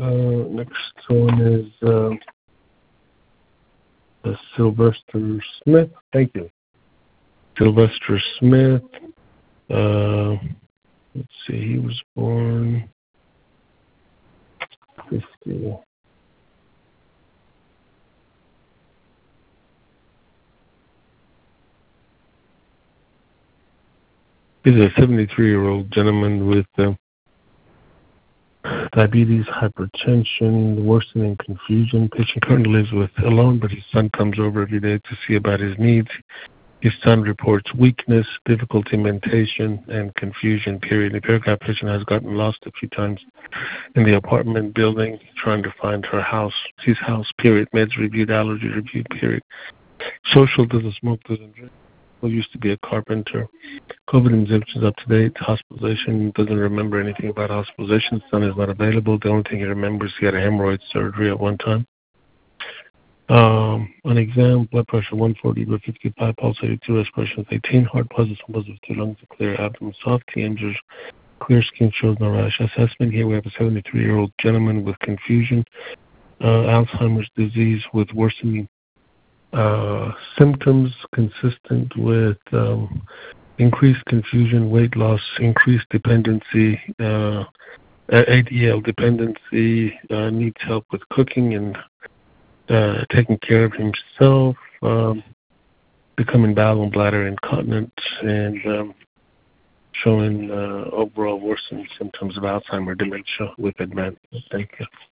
Next one is Sylvester Smith. Thank you. Sylvester Smith. Let's see, he was born 50. He's a 73-year-old gentleman with diabetes, hypertension, worsening confusion. Patient currently lives alone, but his son comes over every day to see about his needs. His son reports weakness, difficulty in mentation, and confusion, period. The paragraph patient has gotten lost a few times in the apartment building trying to find his house, period. Meds reviewed, allergy reviewed, period. Social, doesn't smoke, doesn't drink. Used to be a carpenter. COVID exemptions up to date. Hospitalization, doesn't remember anything about hospitalization. Son is not available. The only thing he remembers, he had a hemorrhoid surgery at one time. On exam, blood pressure 140/55, pulse 82, respiration 18, heart positive, lungs are clear, abdomen soft, TMs clear, skin shows no rash. Assessment, here we have a 73-year-old gentleman with confusion, Alzheimer's disease with worsening symptoms consistent with increased confusion, weight loss, increased dependency, ADL dependency, needs help with cooking and taking care of himself, becoming bowel and bladder incontinent, and showing overall worsening symptoms of Alzheimer's dementia with advancement. Thank you.